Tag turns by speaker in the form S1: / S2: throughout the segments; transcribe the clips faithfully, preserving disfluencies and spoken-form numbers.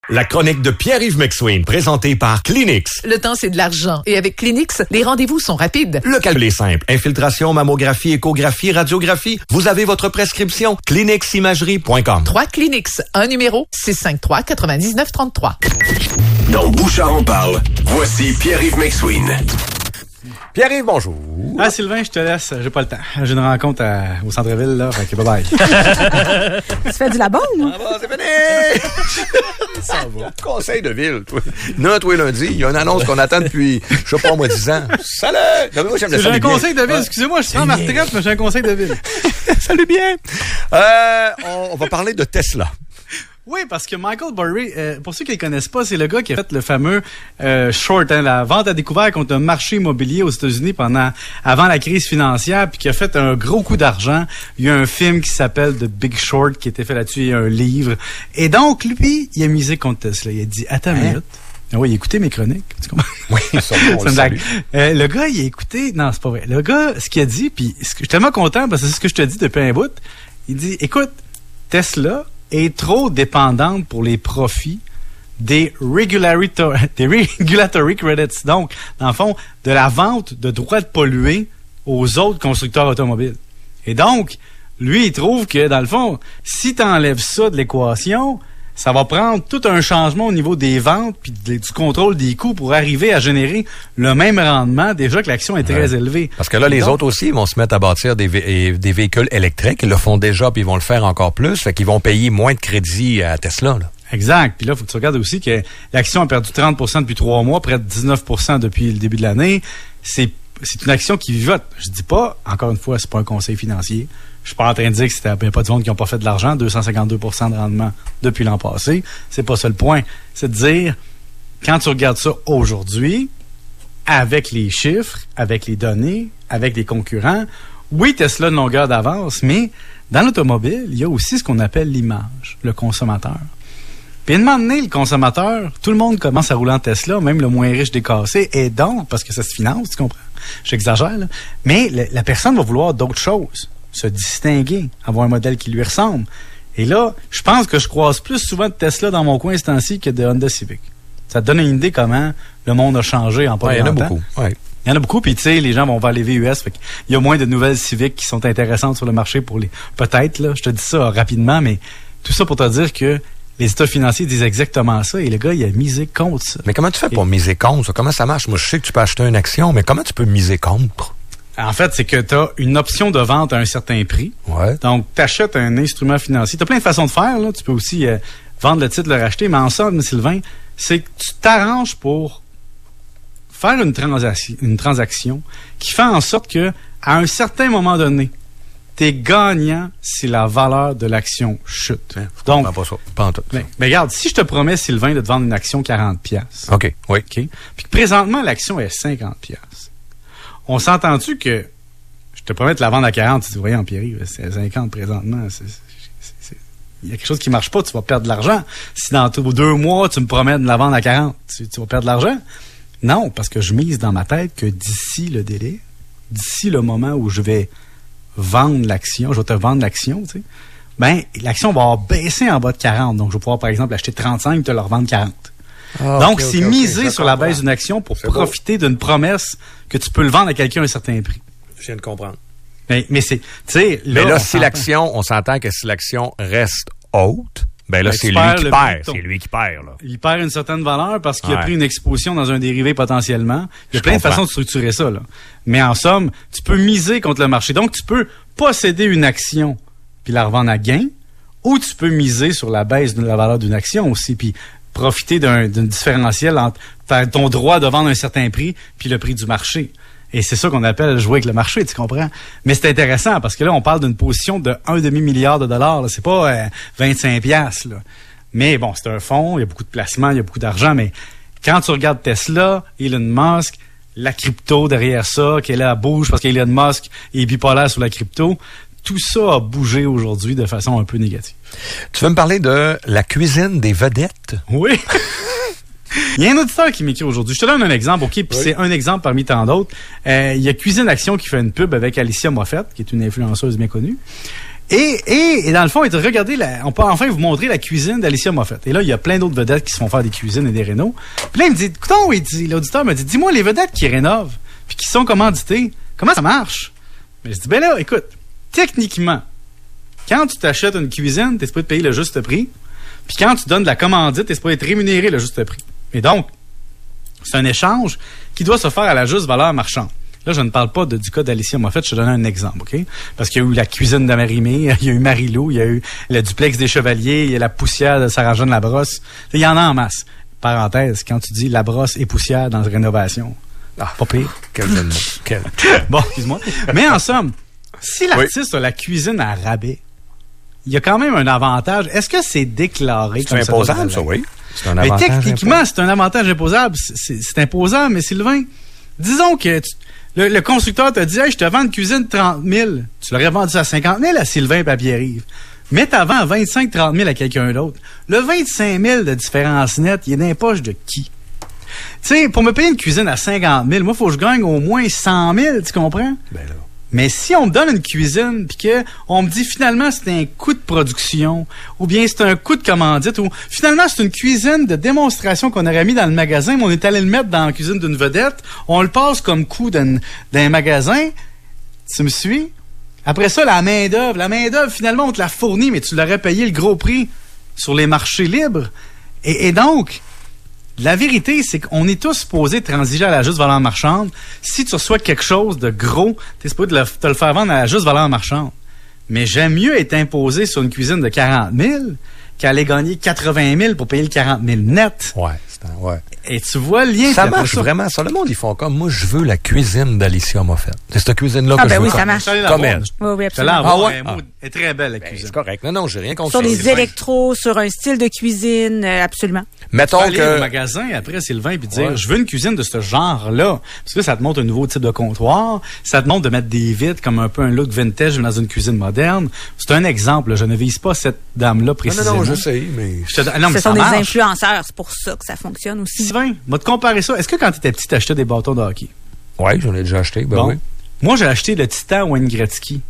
S1: La chronique de Pierre-Yves McSween, présentée par Kleenex.
S2: Le temps, c'est de l'argent. Et avec Kleenex, les rendez-vous sont rapides.
S1: Le calcul est simple. Infiltration, mammographie, échographie, radiographie. Vous avez votre prescription. Kleenex Imagerie point com.
S2: trois Kleenex, un numéro, six cinq trois, neuf neuf trois trois.
S3: Dans Bouchard en parle, voici Pierre-Yves McSween.
S1: Pierre-Yves, bonjour.
S4: Ah, Sylvain, je te laisse. J'ai pas le temps. J'ai une rencontre à, au centre-ville, là. Fait que bye-bye.
S5: Tu fais du la bonne,
S1: Ah bah, c'est fini! Ça va. Conseil de ville, toi. Non, toi, lundi, il y a une annonce qu'on attend depuis, je sais pas, moi, dix ans. Salut! Non, mais moi, j'aime le
S4: J'ai
S1: salut
S4: un
S1: bien.
S4: conseil de ville.
S1: Ouais.
S4: Excusez-moi, je suis en ma retraite, mais j'ai un conseil de ville.
S1: Salut bien! Euh, on, on va parler de Tesla.
S4: Oui, parce que Michael Burry, euh, pour ceux qui ne le connaissent pas, c'est le gars qui a fait le fameux euh, short, hein, la vente à découvert contre un marché immobilier aux États-Unis pendant avant la crise financière, puis qui a fait un gros coup d'argent. Il y a un film qui s'appelle The Big Short qui a été fait là-dessus, il y a un livre. Et donc, lui, il a misé contre Tesla. Il a dit, attends une minute. Ah oui, il a écouté mes chroniques. Tu comprends?
S1: Oui, ça, on le
S4: blague. Euh, le gars, il a écouté... Non, c'est pas vrai. Le gars, ce qu'il a dit, puis je suis tellement content parce que c'est ce que je te dis depuis un bout. Il dit, écoute, Tesla est trop dépendante pour les profits des regulatory, des regulatory credits. Donc, dans le fond, de la vente de droits de polluer aux autres constructeurs automobiles. Et donc, lui, il trouve que, dans le fond, si tu enlèves ça de l'équation, ça va prendre tout un changement au niveau des ventes puis du contrôle des coûts pour arriver à générer le même rendement, déjà que l'action est très
S1: ouais.
S4: élevée.
S1: Parce que là, les
S4: donc,
S1: autres aussi, ils vont se mettre à bâtir des, vé- des véhicules électriques. Ils le font déjà, puis ils vont le faire encore plus. Fait qu'ils vont payer moins de crédit à Tesla, là.
S4: Exact. Puis là, il faut que tu regardes aussi que l'action a perdu trente pour cent depuis trois mois, près de dix-neuf pour cent depuis le début de l'année. C'est, c'est une action qui vivote. Je dis pas, encore une fois, c'est pas un conseil financier. Je suis pas en train de dire que c'était pas du monde qui n'ont pas fait de l'argent, deux cent cinquante-deux pour cent de rendement depuis l'an passé. C'est pas ça le point. C'est de dire, quand tu regardes ça aujourd'hui, avec les chiffres, avec les données, avec les concurrents, oui, Tesla a une longueur d'avance, mais dans l'automobile, il y a aussi ce qu'on appelle l'image, le consommateur. Puis à un moment donné, le consommateur, tout le monde commence à rouler en Tesla, même le moins riche des cassés, et donc, parce que ça se finance, tu comprends? J'exagère, là. Mais le, la personne va vouloir d'autres choses, se distinguer, avoir un modèle qui lui ressemble. Et là, je pense que je croise plus souvent de Tesla dans mon coin ce temps-ci que de Honda Civic. Ça te donne une idée comment le monde a changé en pas
S1: Ouais, il y en a
S4: longtemps.
S1: beaucoup. Ouais.
S4: Il y en a beaucoup, puis tu sais, les gens vont vers les V U S, fait qu'il y a moins de nouvelles Civic qui sont intéressantes sur le marché pour les... Peut-être, là, je te dis ça rapidement, mais tout ça pour te dire que les états financiers disent exactement ça, et le gars, il a misé contre ça.
S1: Mais comment tu fais pour
S4: et...
S1: miser contre ça? Comment ça marche? Moi, je sais que tu peux acheter une action, mais comment tu peux miser contre?
S4: En fait, c'est que tu as une option de vente à un certain prix.
S1: Ouais.
S4: Donc, tu achètes un instrument financier. Tu as plein de façons de faire, là. Tu peux aussi euh, vendre le titre, le racheter, mais en somme, Sylvain, c'est que tu t'arranges pour faire une, transac- une transaction qui fait en sorte que, à un certain moment donné, t'es gagnant si la valeur de l'action chute.
S1: Ouais,
S4: Donc,
S1: pas ça. Pas en tout.
S4: mais, mais regarde, si je te promets, Sylvain, de te vendre une action quarante piastres,
S1: OK, oui.
S4: OK, puis que présentement, l'action est cinquante piastres, on s'entend-tu que je te promets de la vendre à quarante, tu dis, voyons, Pierre-Yves, c'est cinquante présentement, c'est, c'est, c'est, il y a quelque chose qui marche pas, tu vas perdre de l'argent. Si dans t- deux mois, tu me promets de la vendre à quarante, tu, tu vas perdre de l'argent? Non, parce que je mise dans ma tête que d'ici le délai, d'ici le moment où je vais vendre l'action, je vais te vendre l'action, tu sais, ben, l'action va avoir baissé en bas de quarante. Donc, je vais pouvoir, par exemple, acheter trente-cinq et te le revendre quarante.
S1: Ah,
S4: Donc,
S1: okay,
S4: c'est
S1: okay,
S4: miser
S1: okay,
S4: sur la baisse d'une action pour
S1: c'est
S4: profiter beau. d'une promesse que tu peux le vendre à quelqu'un à un certain prix.
S1: Je viens de comprendre.
S4: Mais, mais c'est, tu sais, là.
S1: Mais là,
S4: on
S1: si
S4: s'entend.
S1: l'action, on s'entend que si l'action reste haute, ben là,
S4: Ben,
S1: c'est
S4: tu
S1: lui
S4: perds
S1: qui
S4: le
S1: perd.
S4: bouton.
S1: C'est lui qui perd, là.
S4: Il perd une certaine valeur parce qu'il a
S1: Ouais.
S4: pris une exposition dans un dérivé potentiellement. Il y a
S1: Je
S4: plein
S1: comprends.
S4: de façons de structurer ça, là. Mais en somme, tu peux miser contre le marché. Donc, tu peux posséder une action puis la revendre à gain, ou tu peux miser sur la baisse de la valeur d'une action aussi, puis profiter d'un, d'un différentiel entre ta- ton droit de vendre un certain prix puis le prix du marché. Et c'est ça qu'on appelle jouer avec le marché, tu comprends? Mais c'est intéressant parce que là, on parle d'une position de un demi-milliard de dollars. Là. C'est pas euh, vingt-cinq piastres. Là. Mais bon, c'est un fonds, il y a beaucoup de placements, il y a beaucoup d'argent, mais quand tu regardes Tesla, Elon Musk, la crypto derrière ça, qui est là, elle bouge parce qu'Elon Musk est bipolaire sur la crypto, tout ça a bougé aujourd'hui de façon un peu négative.
S1: Tu veux me parler de la cuisine des vedettes?
S4: Oui! Il y a un auditeur qui m'écrit aujourd'hui. Je te donne un exemple, OK? Puis
S1: Oui.
S4: c'est un exemple parmi tant d'autres. Euh, il y a Cuisine Action qui fait une pub avec Alicia Moffett, qui est une influenceuse bien connue. Et, et, et dans le fond, regardez, la, on peut enfin vous montrer la cuisine d'Alicia Moffett. Et là, il y a plein d'autres vedettes qui se font faire des cuisines et des rénaux. Puis là, il me dit, écoutons, il dit, l'auditeur me dit, dis-moi, les vedettes qui rénovent, puis qui sont commanditées, comment ça marche? Mais je dis, ben là, écoute, techniquement, quand tu t'achètes une cuisine, t'es supposé te payer le juste prix. Puis quand tu donnes de la commandite, t'es supposé être rémunéré le juste prix. Et donc, c'est un échange qui doit se faire à la juste valeur marchande. Là, je ne parle pas de, du cas d'Alicia Moffett, je te donne un exemple, OK? Parce qu'il y a eu la cuisine de Marie-Mé, il y a eu Marie-Lou, il y a eu le duplex des Chevaliers, il y a la poussière de Sarah-Jeanne Labrosse. Il y en a en masse. Parenthèse, quand tu dis Labrosse et poussière dans rénovation, ah, pas pire.
S1: Quel jeu de mots. Quel...
S4: Bon, excuse-moi. Mais en somme, si l'artiste oui. a la cuisine à rabais, il y a quand même un avantage. Est-ce que c'est déclaré
S1: c'est
S4: comme
S1: ça? C'est imposable, ça, oui.
S4: C'est un avantage. Mais techniquement, imposable. c'est un avantage imposable. C'est, c'est imposable, mais Sylvain, disons que tu, le, le constructeur t'a dit, hey, je te vends une cuisine de trente mille. Tu l'aurais vendu à cinquante mille à Sylvain et à Pierre-Yves. Mais t'as vendu à vingt-cinq à trente mille à quelqu'un d'autre. Le vingt-cinq mille de différence nette, il est dans les poches de qui? Tu sais, pour me payer une cuisine à cinquante mille, moi, il faut que je gagne au moins cent mille, tu comprends?
S1: Ben là.
S4: Mais si on me donne une cuisine puis que on me dit finalement c'est un coût de production ou bien c'est un coût de commandite ou finalement c'est une cuisine de démonstration qu'on aurait mis dans le magasin mais on est allé le mettre dans la cuisine d'une vedette, on le passe comme coût d'un, d'un magasin, tu me suis? Après ça, la main-d'œuvre, la main-d'œuvre finalement on te la fournit mais tu l'aurais payé le gros prix sur les marchés libres. Et, et donc, la vérité, c'est qu'on est tous supposés transiger à la juste valeur marchande. Si tu reçois quelque chose de gros, t'es supposé te le, te le faire vendre à la juste valeur marchande. Mais j'aime mieux être imposé sur une cuisine de quarante mille qu'aller gagner quatre-vingt mille pour payer le quarante mille net.
S1: Ouais, c'est un, ouais.
S4: Et tu vois le lien.
S1: Ça marche ça. Vraiment. Ça, le monde, ils font comme, moi, je veux la cuisine d'Alicia Moffett. C'est cette cuisine-là
S5: ah,
S1: que
S5: ben
S1: je veux.
S5: oui, ça marche.
S1: Comme elle.
S5: Oui, oui, absolument.
S4: Ah,
S1: ouais?
S4: Elle est très belle, la
S1: ben,
S4: cuisine.
S1: C'est correct. Non, non, j'ai rien contre
S5: ça. Sur des
S1: Sylvain.
S5: électros, sur un style de cuisine, euh, absolument.
S1: Mettons
S4: tu peux
S1: que...
S4: aller au magasin après Sylvain puis dire,
S1: ouais.
S4: je veux une cuisine de ce genre-là. Parce que ça te montre un nouveau type de comptoir. Ça te montre de mettre des vitres comme un peu un look vintage dans une cuisine moderne. C'est un exemple. Là. Je ne vise pas cette dame-là précisément.
S1: Non, non, non, je sais, mais...
S4: Je te... non, mais
S5: ce sont
S4: des
S5: marche. influenceurs. C'est pour ça que ça fonctionne aussi.
S4: Sylvain, va te comparer ça. Est-ce que quand tu étais petit, tu achetais des bâtons de hockey?
S1: Oui, j'en ai déjà acheté. Ben
S4: bon.
S1: oui.
S4: Moi, j'ai acheté le Titan Wayne Gretzky.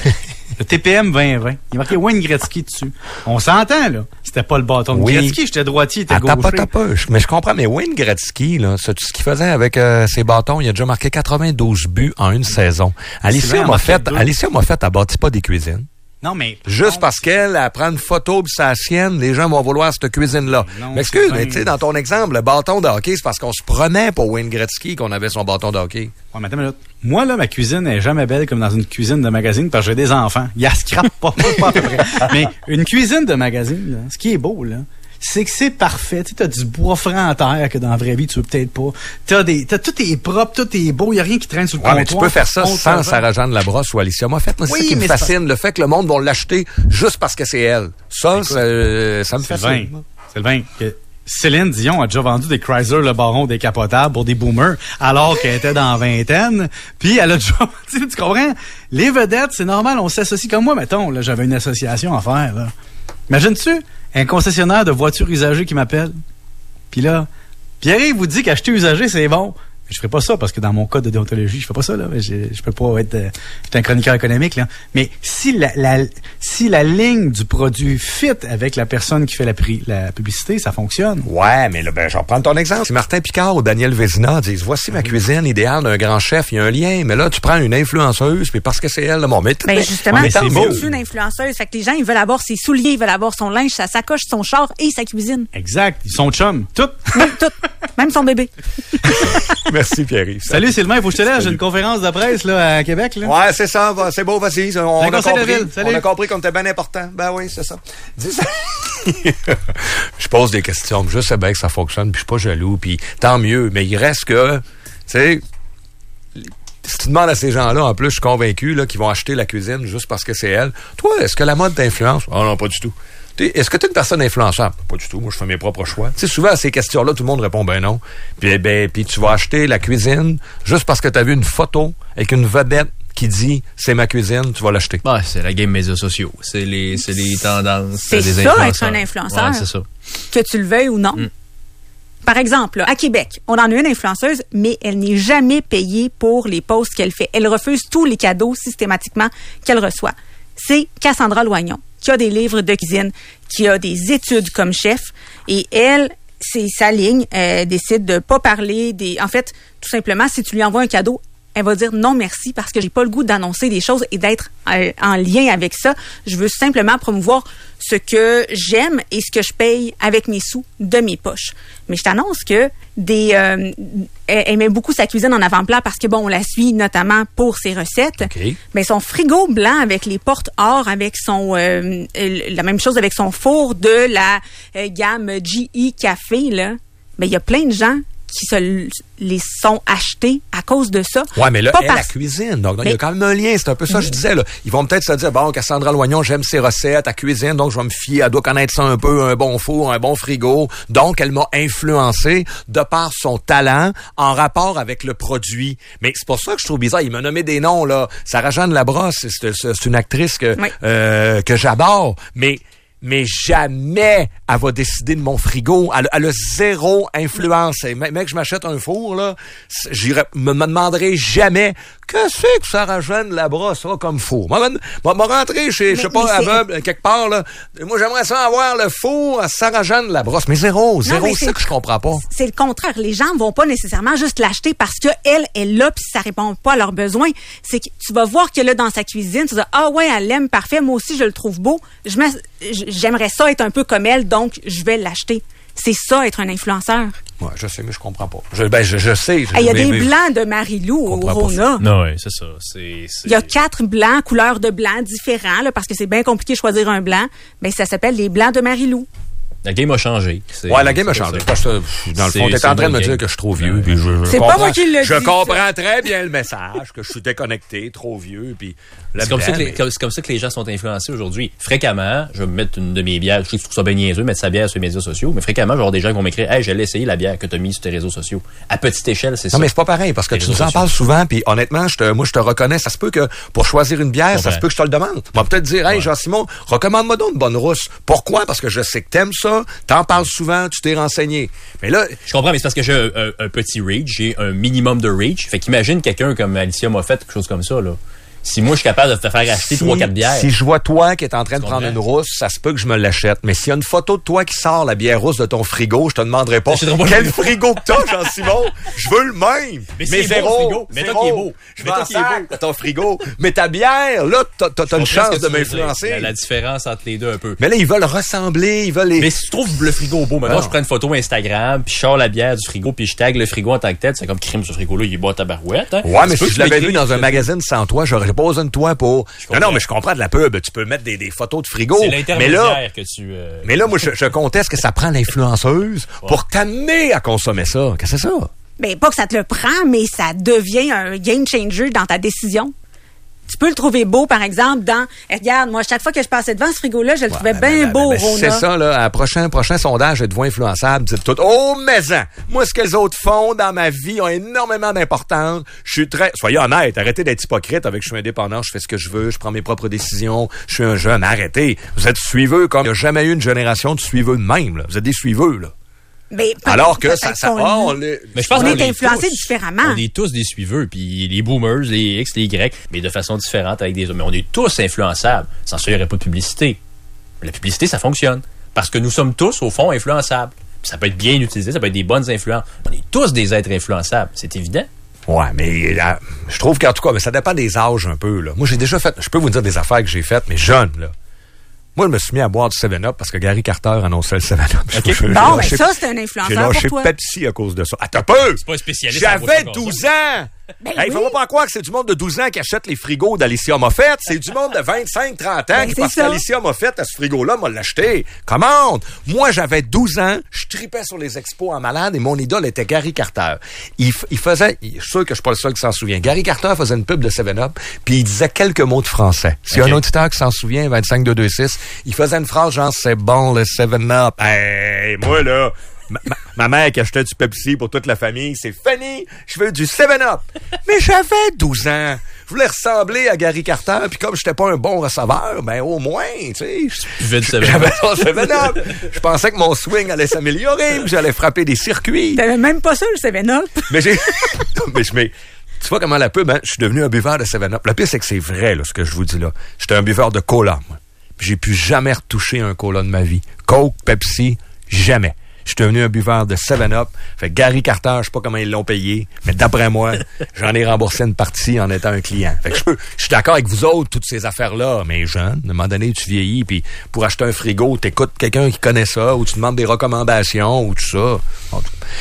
S4: Le T P M vingt vingt. Il est marqué Wayne Gretzky dessus. On s'entend, là. C'était pas le bâton de oui. Gretzky. J'étais droitier, il était
S1: Attends,
S4: gaucher.
S1: Attends, pas, mais je comprends. Mais Wayne Gretzky, là, ce, ce qu'il faisait avec euh, ses bâtons, il a déjà marqué quatre-vingt-douze buts en une saison. Alicia Moffett, Alicia Moffett, elle bâtit pas des cuisines.
S4: Non, mais...
S1: Juste non, parce qu'elle, elle prend une photo pis c'est la sienne, les gens vont vouloir cette cuisine-là. Mais excuse, mais tu sais, dans ton exemple, le bâton de hockey, c'est parce qu'on se prenait pour Wayne Gretzky qu'on avait son bâton de hockey.
S4: Ouais, mais attends une minute. Moi, là, ma cuisine n'est jamais belle comme dans une cuisine de magazine parce que j'ai des enfants. Il y a scrap pas, pas, pas à peu près. Mais une cuisine de magazine, là, ce qui est beau, là, c'est que c'est parfait. Tu sais, t'as du bois franc en terre que dans la vraie vie, tu veux peut-être pas. T'as des, t'as, tout est propre, tout est beau, il y a rien qui traîne sur le
S1: ouais,
S4: comptoir.
S1: Mais tu peux faire ça sans Sarah-Jeanne Labrosse ou Alicia Moffett. Moi, c'est oui, ça qui me fascine, pas... le fait que le monde va l'acheter juste parce que c'est elle. Ça, écoute, ça, ça me fascine.
S4: Sylvain, que Céline Dion a déjà vendu des Chrysler Le Baron décapotables pour des boomers alors qu'elle était dans la vingtaine. Puis elle a déjà... Tu comprends? Les vedettes, c'est normal, on s'associe comme moi, mettons. Là, j'avais une association à faire. Là. Imagines-tu un concessionnaire de voitures usagées qui m'appelle? Puis là, Pierre-Yves vous dit qu'acheter usagé, c'est bon. Je ferais pas ça parce que dans mon code de déontologie, je fais pas ça là. Je, je peux pas être, euh, j'étais un chroniqueur économique là. Mais si la, la si la ligne du produit fit avec la personne qui fait la, pri, la publicité, ça fonctionne.
S1: Ouais, mais là, ben, je vais prendre ton exemple. Si Martin Picard ou Daniel Vézina disent voici ma cuisine idéale d'un grand chef, il y a un lien. Mais là, tu prends une influenceuse, puis parce que c'est elle, là, bon, mais
S5: ben justement,
S1: mais
S5: c'est beau. Une influenceuse, fait que les gens ils veulent avoir ses souliers, ils veulent avoir son linge, sa sacoche, son char et sa cuisine.
S4: Exact, son chum, tout.
S5: Oui, tout, même son bébé.
S1: Merci Pierre-Yves.
S4: Salut Sylvain, il faut que je te laisse. J'ai une conférence de presse là, à Québec. Là.
S1: Ouais, c'est ça. C'est beau, vas-y. On, a compris,
S4: on
S1: a compris qu'on était bien important. Ben oui, c'est ça. Dis ça. Je pose des questions. Je sais bien que ça fonctionne, puis je suis pas jaloux, puis tant mieux. Mais il reste que, tu sais, si tu demandes à ces gens-là, en plus, je suis convaincu là, qu'ils vont acheter la cuisine juste parce que c'est elle. Toi, est-ce que la mode t'influence? Oh non, pas du tout. Est-ce que tu es une personne influençable? Pas du tout. Moi, je fais mes propres choix. Tu sais, souvent, à ces questions-là, tout le monde répond ben non. Puis, ben, puis tu vas acheter la cuisine juste parce que tu as vu une photo avec une vedette qui dit c'est ma cuisine, tu vas l'acheter.
S6: Ouais, c'est la game médias sociaux. C'est les, c'est les tendances
S5: c'est
S6: des
S5: ça,
S6: influenceurs.
S5: être un influenceur.
S6: Ouais, c'est ça.
S5: Que tu le veuilles ou non. Mm. Par exemple, là, à Québec, on en a une influenceuse, mais elle n'est jamais payée pour les posts qu'elle fait. Elle refuse tous les cadeaux systématiquement qu'elle reçoit. c'est Cassandra Loignon, qui a des livres de cuisine, qui a des études comme chef. Et elle, c'est sa ligne. Elle décide de pas parler des... En fait, tout simplement, si tu lui envoies un cadeau, elle va dire non merci parce que j'ai pas le goût d'annoncer des choses et d'être euh, en lien avec ça. Je veux simplement promouvoir ce que j'aime et ce que je paye avec mes sous de mes poches. Mais je t'annonce que des euh, elle, elle met beaucoup sa cuisine en avant-plan parce que bon, on la suit notamment pour ses recettes.
S1: Okay.
S5: Mais son frigo blanc avec les portes or, avec son euh, la même chose avec son four de la euh, gamme G E Café là. Ben il y a plein de gens qui se les sont achetés à cause de ça.
S1: Ouais, mais là,
S5: Pas
S1: elle,
S5: parce...
S1: la cuisine. Donc, il y
S5: mais...
S1: a quand même un lien. C'est un peu ça que je disais, là. Ils vont peut-être se dire, bon, Cassandra Loignon, j'aime ses recettes, elle cuisine, donc je vais me fier, elle doit connaître ça un peu, un bon four, un bon frigo. Donc, elle m'a influencé de par son talent en rapport avec le produit. Mais c'est pour ça que je trouve bizarre. Il m'a nommé des noms, là. Sarah-Jeanne Labrosse, c'est, c'est, c'est une actrice que,
S5: oui.
S1: euh, que j'adore. Mais, mais jamais elle va décider de mon frigo. Elle, elle a zéro influence. Et mec, je m'achète un four, là, j'irai, me, me demanderai jamais que c'est que Sarah-Jeanne Labrosse a comme four. Moi, moi, moi rentrer chez, je sais pas, à meuble, quelque part, là. Moi, j'aimerais ça avoir le four à Sarah-Jeanne Labrosse. Mais zéro, zéro, non, c'est ça que je comprends pas.
S5: C'est le contraire. Les gens vont pas nécessairement juste l'acheter parce que elle est là pis ça répond pas à leurs besoins. C'est que tu vas voir qu'elle est dans sa cuisine, tu vas dire, ah ouais, elle l'aime, parfait, moi aussi, je le trouve beau. Je mets, j'aimerais ça être un peu comme elle, donc je vais l'acheter. C'est ça, être un influenceur.
S1: Ouais, je sais, mais je comprends pas. Je, ben, je, je sais.
S5: Il y a des mais, blancs de Marie-Lou au Rona.
S6: Non, oui, c'est ça. C'est, c'est...
S5: Il y a quatre blancs, couleurs de blanc différents, là, parce que c'est bien compliqué de choisir un blanc. Ben, ça s'appelle les blancs de Marie-Lou.
S6: La game a changé.
S1: C'est, ouais, la game a changé. Parce que, dans le fond, t'es en train de me dire que je suis trop vieux. Puis je, je
S5: c'est pas moi qui le dis.
S1: Je comprends très bien le message, que je suis déconnecté, trop vieux. Puis
S6: c'est, comme ça que les, c'est comme ça que les gens sont influencés aujourd'hui. Fréquemment, je vais me mettre une de mes bières. Je sais que je trouve ça bien niaiseux, mettre sa bière sur les médias sociaux. Mais fréquemment, je vais avoir des gens qui vont m'écrire, hey, j'allais essayer la bière que tu as mise sur tes réseaux sociaux. À petite échelle, c'est ça.
S1: Non, mais c'est pas pareil, parce que tu nous en parles souvent. Puis honnêtement, je te, moi, je te reconnais. Ça se peut que pour choisir une bière, ça se peut que je te le demande. On va peut-être dire, hey, Jean-Simon, recommande-moi donc une bonne rousse. Pourquoi? Parce que je sais que t'aimes ça. T'en parles souvent, tu t'es renseigné. Mais là...
S6: Je comprends, mais c'est parce que j'ai un, un, un petit reach, j'ai un minimum de reach. Fait qu'imagine quelqu'un comme Alicia Moffett, quelque chose comme ça, là. Si moi, je suis capable de te faire acheter trois, quatre bières.
S1: Si je vois toi qui est en train de prendre une rousse, ça se peut que je me l'achète. Mais s'il y a une photo de toi qui sort la bière rousse de ton frigo, je te demanderai pas quel frigo que t'as, Jean-Simon. Je veux le même.
S6: Mais, mais c'est zéro. Beau, mais toi qui est beau.
S1: Je m'en sac de ton frigo. Mais ta bière, là, t'as, t'as, t'as une chance de m'influencer.
S6: La, la différence entre les deux un peu.
S1: Mais là, ils veulent ressembler, ils veulent les...
S6: Mais si tu trouves le frigo beau, maintenant, je prends une photo Instagram, puis je sors la bière du frigo, puis je tag le frigo en tant que tête, c'est comme crime ce frigo-là, il est beau à tabarouette. Hein.
S1: Ouais, mais si je l'avais vu dans un magazine sans toi, j'aurais pas besoin de toi pour... Non, non, mais je comprends de la pub. Tu peux mettre des, des photos de frigo.
S6: C'est l'intermédiaire mais là, que tu... Euh,
S1: mais là, moi, je, je conteste que ça prend l'influenceuse ouais. pour t'amener à consommer ça. Qu'est-ce que c'est ça?
S5: Ben, pas que ça te le prend, mais ça devient un game changer dans ta décision. Tu peux le trouver beau, par exemple, dans... Eh, regarde, moi, chaque fois que je passais devant ce frigo-là, je le ouais, trouvais bien ben, beau, ben, ben, Rona.
S1: C'est ça, là. À prochain, prochain sondage, êtes-vous influençable? Dites tout. Oh, maison! Moi, ce que les autres font dans ma vie ont énormément d'importance. Je suis très... Soyez honnête, arrêtez d'être hypocrite avec je suis indépendant, je fais ce que je veux, je prends mes propres décisions, je suis un jeune. Arrêtez. Vous êtes suiveux comme... Il n'y a jamais eu une génération de suiveux de même, là. Vous êtes des suiveux, là.
S5: Mais
S1: alors que ça, ça
S5: on,
S1: oh, on, est,
S6: mais je pense
S5: on
S6: est
S5: influencés
S6: tous,
S5: différemment.
S6: On est tous des suiveux, puis les boomers, les X, les Y, mais de façon différente avec des hommes. Mais on est tous influençables. Sans ça, il n'y aurait pas de publicité. La publicité, ça fonctionne. Parce que nous sommes tous, au fond, influençables. Puis ça peut être bien utilisé, ça peut être des bonnes influences. On est tous des êtres influençables. C'est évident.
S1: Ouais, mais là, je trouve qu'en tout cas, mais ça dépend des âges un peu, là. Moi, j'ai déjà fait, je peux vous dire des affaires que j'ai faites, mais jeune, là. Moi, je me suis mis à boire du seven up parce que Gary Carter annonçait le seven up.
S5: Okay. Je, bon, ben ça, c'est un influenceur
S1: j'ai lâché
S5: pour toi.
S1: Pepsi à cause de ça. Ah, t'as peu!
S6: C'est pas un spécialiste.
S1: J'avais douze ans!
S5: Ben
S1: hey,
S5: oui.
S1: Faut pas croire que c'est du monde de douze ans qui achète les frigos d'Alicia Moffett. C'est du monde de vingt-cinq trente ans
S5: ben
S1: qui pense qu'Alicia Moffett à ce frigo-là m'a l'acheté. Commande! Moi, j'avais douze ans, je tripais sur les expos en malade et mon idole était Gary Carter. Il, il faisait, je suis sûr que je suis pas le seul qui s'en souvient. Gary Carter faisait une pub de seven up puis il disait quelques mots de français. S'il y a okay. un auditeur qui s'en souvient, vingt-cinq deux deux six, il faisait une phrase genre c'est bon le seven up. Hey, moi là... Ma, ma, ma mère qui achetait du Pepsi pour toute la famille, c'est Fanny, je veux du seven up. Mais j'avais douze ans. Je voulais ressembler à Gary Carter, puis comme j'étais pas un bon receveur, ben au moins, tu sais, j'avais son seven up. Je pensais que mon swing allait s'améliorer, que j'allais frapper des circuits.
S5: T'avais même pas ça, le seven up.
S1: Mais j'ai... mais je mets... Tu vois comment la pub, hein? Je suis devenu un buveur de seven up. Le pire, c'est que c'est vrai, là, ce que je vous dis là. J'étais un buveur de cola, moi. Puis j'ai plus jamais retouché un cola de ma vie. Coke, Pepsi, jamais. Je suis devenu un buveur de seven up. Fait que Gary Carter, je sais pas comment ils l'ont payé, mais d'après moi, j'en ai remboursé une partie en étant un client. Fait que je peux, je suis d'accord avec vous autres, toutes ces affaires-là, mais jeune, à un moment donné, tu vieillis, puis pour acheter un frigo, t'écoutes quelqu'un qui connaît ça, ou tu demandes des recommandations, ou tout ça.